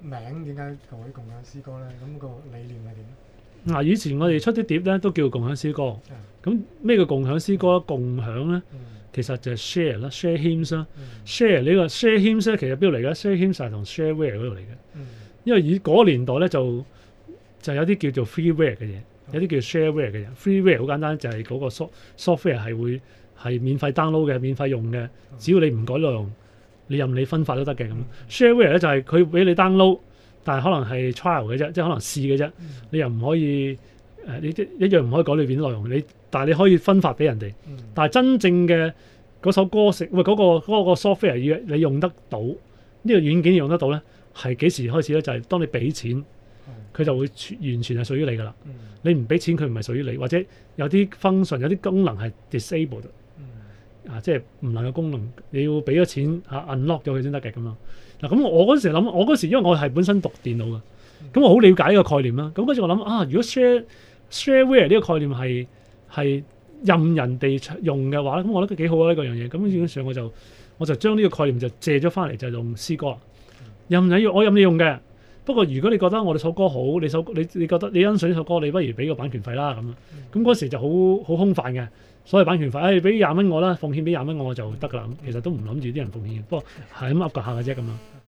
名點解改共享詩歌咧？咁個理念係點？ 嗱，以前我哋出啲碟咧都叫共享詩歌。咁咩叫共享詩歌？共享咧，其實就係 share 啦，share hymns 啦。share 呢個 share hymns 咧，其實邊度嚟嘅？share hymns 係同 shareware 嗰度嚟嘅。因為以嗰個年代咧就有啲叫做 freeware 嘅嘢，有啲叫 shareware 嘅嘢。freeware 好簡單，就係嗰個 software 係免費 download 嘅、免費用嘅，只要你唔改內容，你任你分發都得嘅咁。shareware 咧就係佢俾你 download。但係可能係 trial 嘅啫，即係可能試嘅啫。你又唔可以你一樣唔可以改裏邊啲內容。但係你可以分發俾人哋。但係真正嘅嗰首歌嗰個 software 你用得到，呢個軟件用得到咧，係幾時開始咧？就係當你俾錢，佢就會完全係屬於你㗎啦。你唔俾錢，佢唔係屬於你，或者有啲 function 有啲功能係 disabled 即係唔能夠功能，你要俾咗錢unlock 咗佢先得嘅咁咯。嗱，咁我嗰時諗，我嗰時因為我係本身讀電腦嘅，咁我好了解呢個概念啦。咁嗰時我諗如果 shareware 呢個概念係任人哋用嘅話咧，咁我覺得幾好啊呢個樣嘢。咁基本上我就將呢個概念就借咗翻嚟，就用詩歌啦。我任你用嘅。不過如果你覺得我哋首歌好，你覺得你欣賞呢首歌，你不如俾個版權費啦咁。咁嗰時就好空泛嘅。所謂版權費，俾20蚊我啦，奉獻俾20蚊我就得㗎啦。其實都唔諗住啲人奉獻，不過係咁噏下嘅啫咁樣。